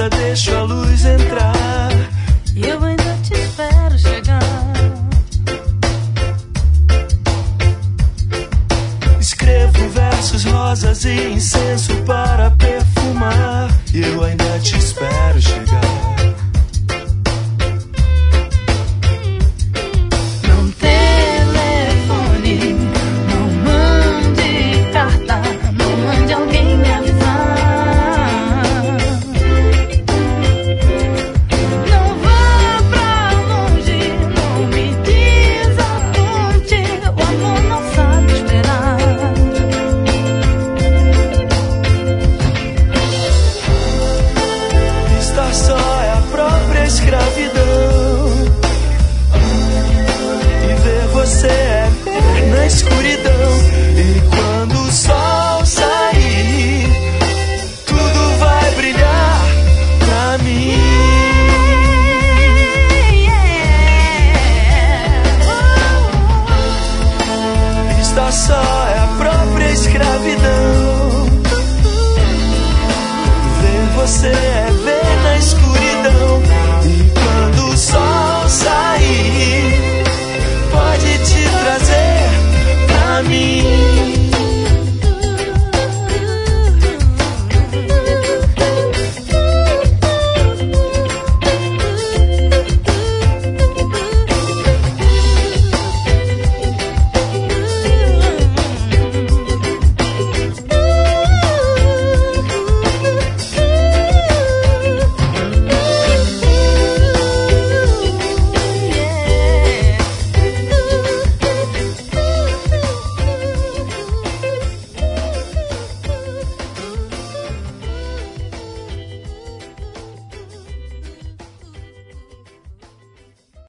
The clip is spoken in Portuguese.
porta, deixo a luz entrar. E eu ainda te espero chegar. Escrevo versos, rosas e incenso para perfumar. E eu ainda te espero chegar. Não telefone, não mande carta, não mande alguém me avisar. Não vá pra longe, não me desaponte, o amor não sabe esperar. Estar só é a própria escravidão. E ver você é ver na escuridão. E quando o sol sair, tudo vai brilhar pra mim. Estar só é a própria escravidão. Ver você é